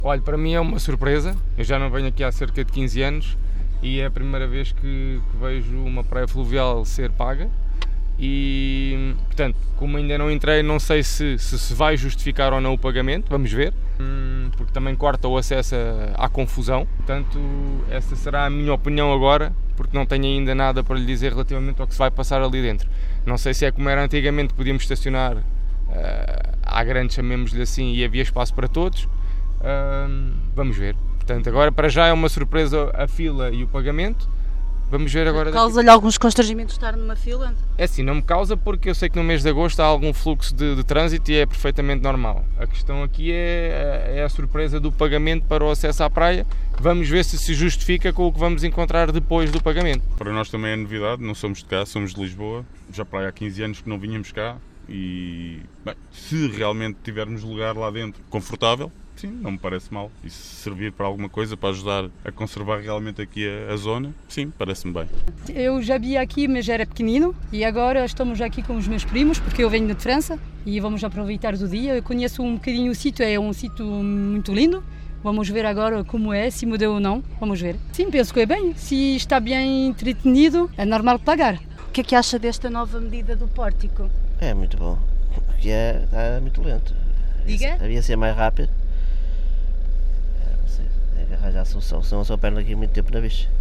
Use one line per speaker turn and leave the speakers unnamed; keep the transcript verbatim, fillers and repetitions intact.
Olha, para mim é uma surpresa, eu já não venho aqui há cerca de quinze anos e é a primeira vez que, que vejo uma praia fluvial ser paga e, portanto, como ainda não entrei, não sei se, se se vai justificar ou não o pagamento, vamos ver, porque também corta o acesso à confusão, portanto, essa será a minha opinião agora, porque não tenho ainda nada para lhe dizer relativamente ao que se vai passar ali dentro. Não sei se é como era antigamente, que podíamos estacionar uh, à grande, chamemos-lhe assim, e havia espaço para todos. Uh, vamos ver. Portanto, agora para já é uma surpresa a fila e o pagamento. Vamos ver agora.
Causa-lhe alguns constrangimentos estar numa fila?
É assim, não me causa porque eu sei que no mês de agosto há algum fluxo de, de trânsito e é perfeitamente normal. A questão aqui é, é a surpresa do pagamento para o acesso à praia. Vamos ver se se justifica com o que vamos encontrar depois do pagamento.
Para nós também é novidade, não somos de cá, somos de Lisboa. Já para aí há quinze anos que não vínhamos cá e bem, se realmente tivermos lugar lá dentro confortável, sim, não me parece mal. E se servir para alguma coisa, para ajudar a conservar realmente aqui a, a zona, sim, parece-me bem.
Eu já vi aqui, mas era pequenino, e agora estamos aqui com os meus primos, porque eu venho de França, e vamos aproveitar do dia. Eu conheço um bocadinho o sítio, é um sítio muito lindo. Vamos ver agora como é, se mudou ou não, vamos ver. Sim, penso que é bem, se está bem entretenido, é normal pagar.
O que é que acha desta nova medida do pórtico?
É muito bom, porque é, é muito lento.
Diga?
Havia ser mais rápido. É, não sei, tem que arranjar a solução, senão eu só perco aqui muito tempo na bicha.